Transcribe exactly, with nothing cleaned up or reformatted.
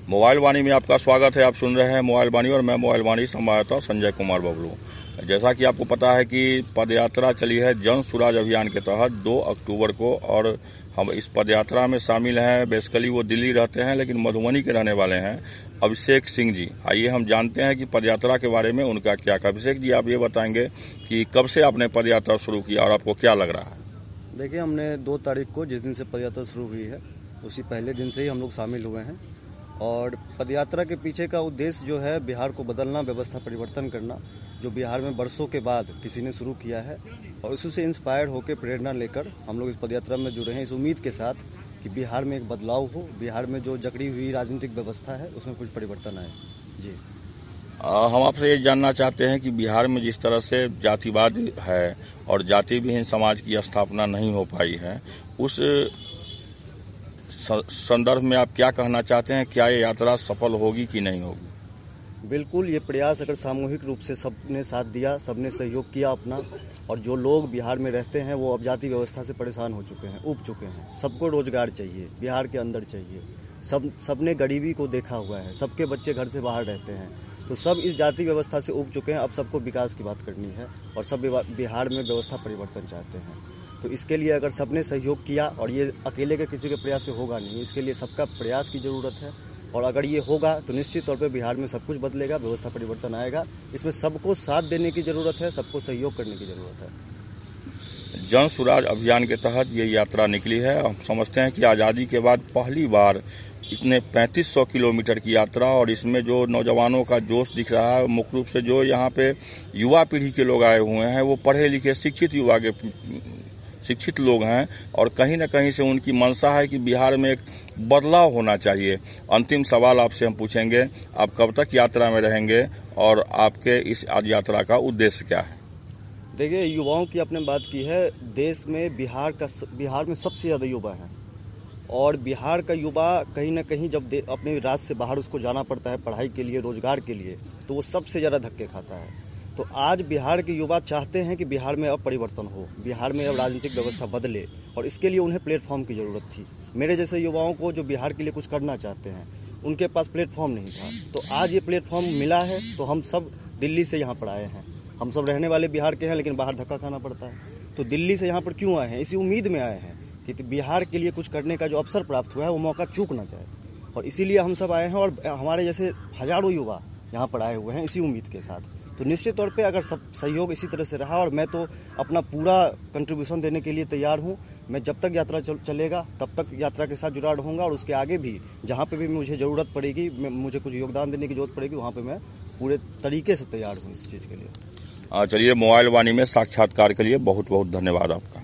Mobile वाणी में आपका स्वागत है। आप सुन रहे हैं मोबाइल वाणी और मैं मोबाइल वाणी संवाददाता संजय कुमार बबलू। जैसा कि आपको पता है कि पदयात्रा चली है जन सुराज अभियान के तहत दो अक्टूबर को, और हम इस पदयात्रा में शामिल हैं। बेसिकली वो दिल्ली रहते हैं लेकिन मधुबनी के रहने वाले हैं, अभिषेक सिंह जी। आइए हम जानते हैं कि पदयात्रा के बारे में उनका क्या कहा। अभिषेक जी, आप ये बताएंगे कि कब से आपने पदयात्रा शुरू किया और आपको क्या लग रहा है? देखिए, हमने दो तारीख को जिस दिन से पदयात्रा शुरू हुई है उसी पहले दिन से ही हम लोग शामिल हुए हैं। और पदयात्रा के पीछे का उद्देश्य जो है बिहार को बदलना, व्यवस्था परिवर्तन करना, जो बिहार में बरसों के बाद किसी ने शुरू किया है। और उसी से इंस्पायर होकर प्रेरणा लेकर हम लोग इस पदयात्रा में जुड़े हैं, इस उम्मीद के साथ कि बिहार में एक बदलाव हो, बिहार में जो जकड़ी हुई राजनीतिक व्यवस्था है उसमें कुछ परिवर्तन आए। जी, आ, हम आपसे ये जानना चाहते हैं कि बिहार में जिस तरह से जातिवाद है और जाति विहीन समाज की स्थापना नहीं हो पाई है, उस संदर्भ में आप क्या कहना चाहते हैं? क्या ये यात्रा सफल होगी कि नहीं होगी? बिल्कुल, ये प्रयास अगर सामूहिक रूप से सबने साथ दिया, सबने सहयोग किया अपना, और जो लोग बिहार में रहते हैं वो अब जाति व्यवस्था से परेशान हो चुके हैं, उब चुके हैं। सबको रोजगार चाहिए, बिहार के अंदर चाहिए। सब सबने गरीबी को देखा हुआ है, सबके बच्चे घर से बाहर रहते हैं, तो सब इस जाति व्यवस्था से उब चुके हैं। अब सबको विकास की बात करनी है और सब बिहार में व्यवस्था परिवर्तन चाहते हैं। तो इसके लिए अगर सबने सहयोग किया, और ये अकेले के किसी के प्रयास से होगा नहीं, इसके लिए सबका प्रयास की जरूरत है। और अगर ये होगा तो निश्चित तौर पे बिहार में सब कुछ बदलेगा, व्यवस्था परिवर्तन आएगा। इसमें सबको साथ देने की जरूरत है, सबको सहयोग करने की जरूरत है। जन सुराज अभियान के तहत ये यात्रा निकली है। हम समझते हैं कि आज़ादी के बाद पहली बार इतने पैंतीस सौ किलोमीटर की यात्रा, और इसमें जो नौजवानों का जोश दिख रहा है, मुख्य रूप से जो यहाँ पे युवा पीढ़ी के लोग आए हुए हैं वो पढ़े लिखे शिक्षित युवा के शिक्षित लोग हैं, और कहीं न कहीं से उनकी मंशा है कि बिहार में एक बदलाव होना चाहिए। अंतिम सवाल आपसे हम पूछेंगे, आप कब तक यात्रा में रहेंगे और आपके इस यात्रा का उद्देश्य क्या है? देखिए, युवाओं की आपने बात की है। देश में बिहार का बिहार में सबसे ज़्यादा युवा हैं, और बिहार का युवा कहीं ना कहीं जब अपने राज्य से बाहर उसको जाना पड़ता है पढ़ाई के लिए, रोजगार के लिए, तो वो सबसे ज़्यादा धक्के खाता है। तो आज बिहार के युवा चाहते हैं कि बिहार में अब परिवर्तन हो, बिहार में अब राजनीतिक व्यवस्था बदले, और इसके लिए उन्हें प्लेटफॉर्म की ज़रूरत थी। मेरे जैसे युवाओं को जो बिहार के लिए कुछ करना चाहते हैं, उनके पास प्लेटफॉर्म नहीं था। तो आज ये प्लेटफॉर्म मिला है, तो हम सब दिल्ली से यहाँ पर आए हैं। हम सब रहने वाले बिहार के हैं, लेकिन बाहर धक्का खाना पड़ता है। तो दिल्ली से यहाँ पर क्यों आए हैं? इसी उम्मीद में आए हैं कि बिहार के लिए कुछ करने का जो अवसर प्राप्त हुआ है वो मौका चूक ना जाए, और इसीलिए हम सब आए हैं। और हमारे जैसे हजारों युवा यहाँ पर आए हुए हैं इसी उम्मीद के साथ। तो निश्चित तौर पे अगर सब सहयोग इसी तरह से रहा, और मैं तो अपना पूरा कंट्रीब्यूशन देने के लिए तैयार हूँ। मैं जब तक यात्रा चल, चलेगा तब तक यात्रा के साथ जुड़ा रहूँगा, और उसके आगे भी जहाँ पे भी मुझे ज़रूरत पड़ेगी, मुझे कुछ योगदान देने की जरूरत पड़ेगी, वहाँ पे मैं पूरे तरीके से तैयार हूँ इस चीज़ के लिए। चलिए, मोबाइल वाणी में साक्षात्कार के लिए बहुत बहुत धन्यवाद आपका।